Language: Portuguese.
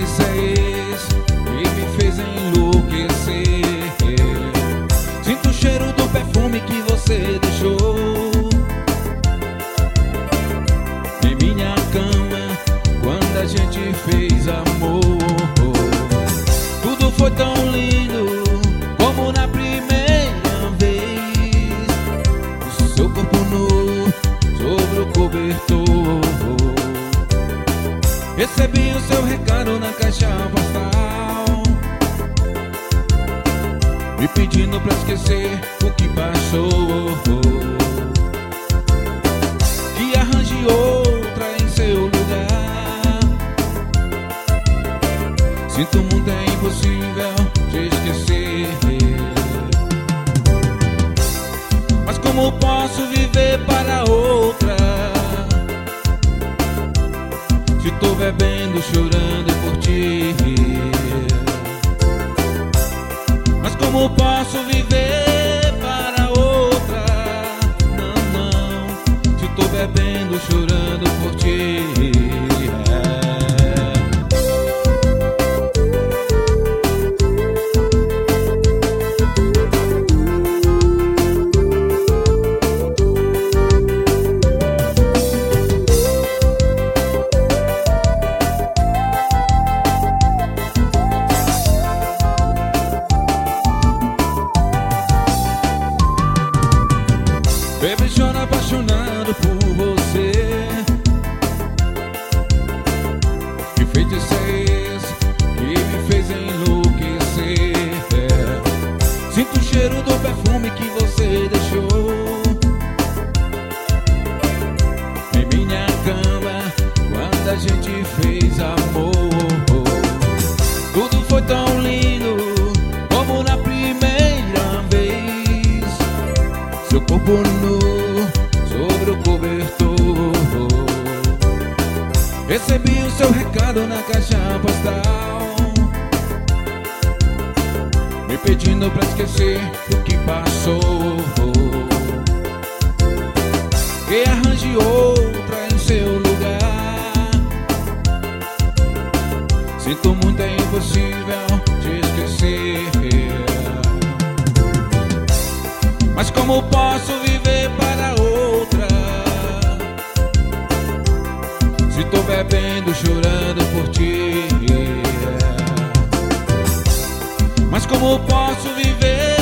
feitiçez e me fez enlouquecer. Sinto o cheiro do perfume que você deixou em minha cama quando a gente fez amor. Tudo foi tão lindo como na primeira vez. O seu corpo nu sobre o cobertor. Recebi o seu recado na caixa postal, me pedindo pra esquecer o que passou, que arranje outra em seu lugar. Sinto muito, é impossível te esquecer. Mas como posso viver para outra? Se tô bebendo, chorando por ti. Mas como posso viver para outra? Não, não. Se tô bebendo, chorando por ti. Baby, choro apaixonado por você. Que feitiçez que me fez enlouquecer. Sinto o cheiro do perfume que você deixou em minha cama quando a gente fez amor. Tudo foi tão lindo como na primeira vez. Seu corpo nu sobre o cobertor. Recebi o seu recado na caixa postal, me pedindo pra esquecer o que passou, que arranje outra em seu lugar. Sinto muito, é impossível te esquecer. Mas como posso viver para outra? Se tô bebendo, chorando por ti. Mas como posso viver